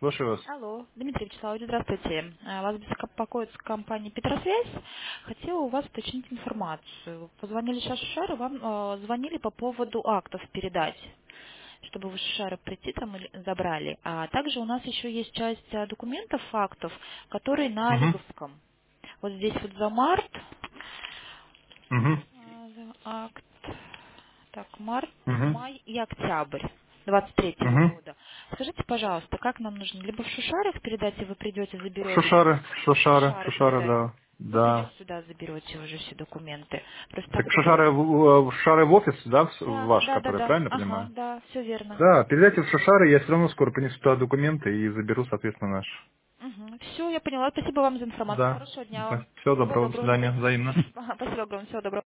Слушаю вас. Алло, Дмитрий Вячеславович, здравствуйте. Вас беспокоит с компании Петросвязь. Хотела у вас уточнить информацию. Позвонили сейчас Шушары, вам звонили по поводу актов передать, чтобы вы Шушары прийти там и забрали. А также у нас еще есть часть документов, фактов, которые на Угу. Лиговском. Вот здесь вот за март, Угу. за акт, так, март, Угу. май и октябрь 23-го Угу. года. Скажите, пожалуйста, как нам нужно? Либо в Шушарах передать, и вы придете, заберете. Шушары, Шушары, Шушары Шушары, передать. да. Вы придете Да. сюда, заберете уже все документы. Просто Так тогда Шушары, я... Шушары в офис, да, Да, ваш, да, да, который, да. правильно Ага, понимаю? да, все верно. Да, передайте в Шушары, я все равно скоро принесу туда документы и заберу, соответственно, наш. Угу. Все, я поняла. Спасибо вам за информацию. Да. Хорошего дня вам. Всего Всего доброго, до доброго, до свидания, свидания. взаимно. Ага, спасибо огромное. Всего доброго.